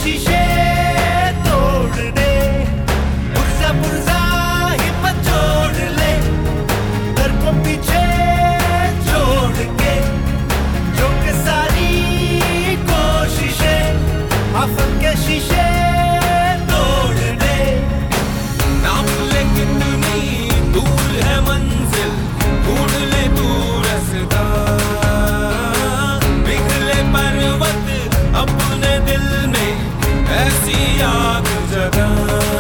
शीशे तोड़ दे, पुर्जा पुर्जा हिम्मत जोड़ ले, डर को पीछे छोड़ के जो के सारी कोशिशें आफत के शीशे तोड़ दे। नाम ले कितनी दूर है मंजिल, ढूंढ ले तू रास्ता, पिघले पर्वत अपने दिल में ऐसी आग जगा।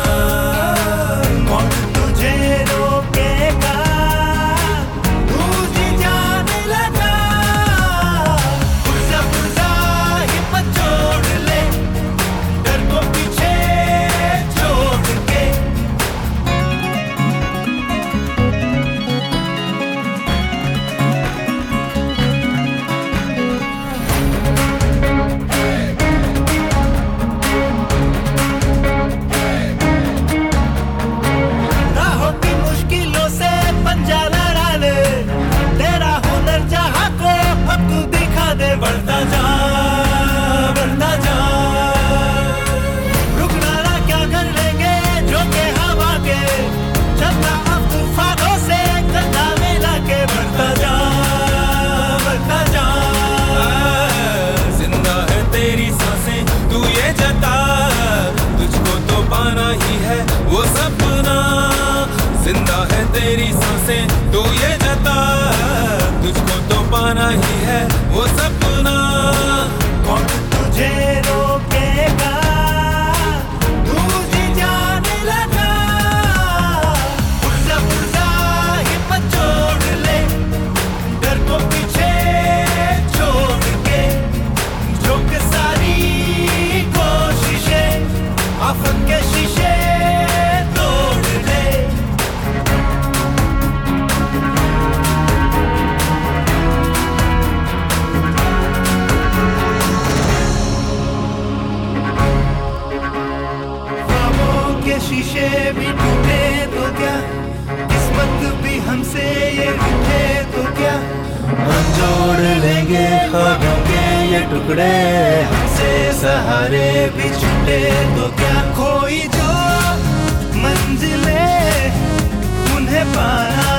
कौन तुझे रोकेगा, तू जी जाने लगा, पुर्जा पुर्जा हिम्मत जोड़ ले, डर को पीछे छोड़ के। राहों की मुश्किलों से पंजा लड़ा ले, तेरा हुनर जहाँ को अब तू दिखा दे। बढ़ता जा, बढ़ता जा, रुकना ना क्या कर लेंगे जो के हवा के, चलता अब तूफानों से कंधा मिला के। बढ़ता जा, बढ़ता जा, जिंदा है तेरी सांसें तू ये जता, तुझको तो पाना ही है वो सपना। जिंदा है तेरी सांसें तू ये जता, तुझको तो पाना ही है वो सपना। कौन तुझे रोकेगा, तू जी जाने लगा, पुर्जा पुर्जा हिम्मत जोड़ ले, डर को पीछे छोड़ के जो के सारी कोशिशें आफत के शीशे तोड़ दे। ख्वाबों के शीशे भी टूटे तो क्या, किस्मत भी हमसे ये रूठे तो क्या, हम जोड़ लेंगे ख्वाबों के ये टुकड़े, हमसे सहारे भी छूटे तो क्या। खोई जो मंजिलें उन्हें पाना